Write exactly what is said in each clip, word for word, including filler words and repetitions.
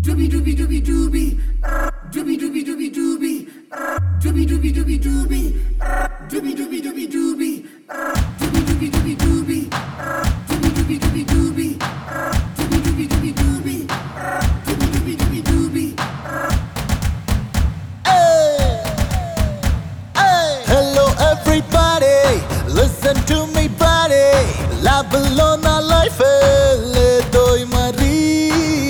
Doobie doobie doobie doobie. Doobie doobie doobie doobie. Doobie doobie doobie doobie. Doobie doobie doobie doobie. Doobie doobie doobie doobie. Doobie doobie doobie doobie. Doobie doobie doobie doobie. Doobie doobie doobie doobie. Hello everybody, listen to me buddy. Love alone na life ledoy mari.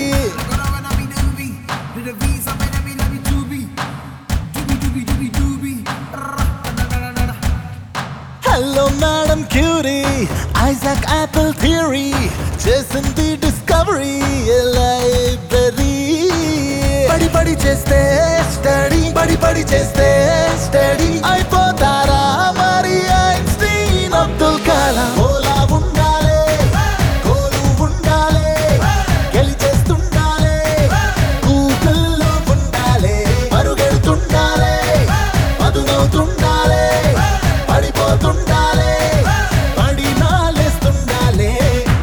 Hello Madam Cutie, Isaac Apple theory, chasing the discovery library. Badi badi cheste study, badi badi cheste study. అయిపోతారా మరి Einstein Abdul Kalam. Ola ఉండాలే, గోలు ఉండాలే, గెలిచేస్తుండాలే, గూగుల్లో ఉండాలే, మరుగెడుతుండాలే, మధునవుతుండాలే, పడిపోతుండాలే, పడి నాలేస్తుండాలే.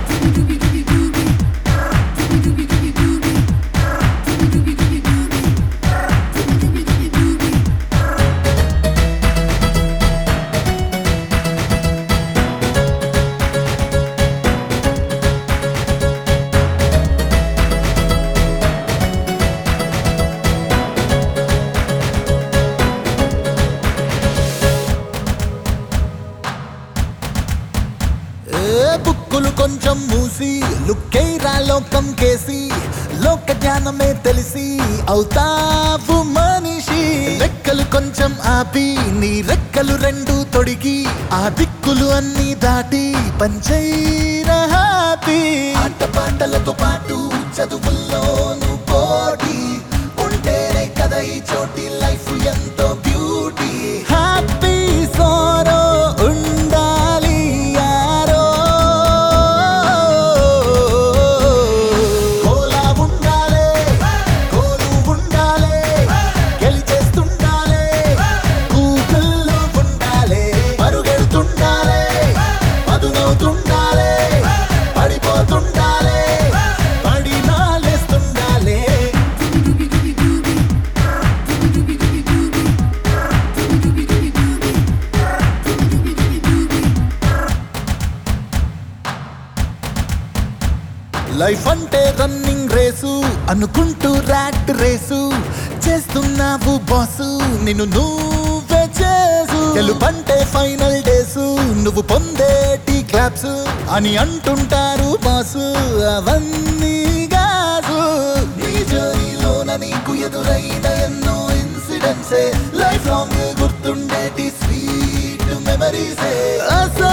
బుక్కులు కొంచెం మూసి లుక్కేరా లోకం కేసి లోక జ్ఞానమే తెలిసి అవుతావు మనిషి. రెక్కలు కొంచెం ఆపి నీ రెక్కలు రెండు తొడిగి ఆ దిక్కులు అన్ని దాటి పంచైరా హ్యాపీ. ఆట పాటలతో పాటు చదువుల్లోను పోటీ ఉంటేనే కదా ఈ చోటి లైఫ్ ఎంతో బ్యూటీ. హ్యాపీ సోరో ఉండాలి యారో, గోలా ఉండాలే, గోలు ఉండాలే, గెలిచేస్తుండాలే, గూగుల్లో ఉండాలే, మరుగెడుతుండాలే, మధునవుతుండాలే, పడిపోతుండాలే, పడి నాలేస్తుండాలే. లైఫ్ అంటే రన్నింగ్ రేసు అనుకుంటూ ర్యాట్ రేసు చేస్తున్నావు బాసు, నిన్ను నువ్వే చేసు. గెలుపంటే ఫైనల్ డేసు నువ్వు పొందేటి క్లాప్స్ అని అంటుంటారు బాసు, అవన్నీ గాసు. నీ జర్నీలోన నీకు ఎదురైన ఎన్నో ఇన్సిడెంట్సే లైఫ్ లాంగ్ గుర్తుండేటి స్వీట్ మెమరీసే.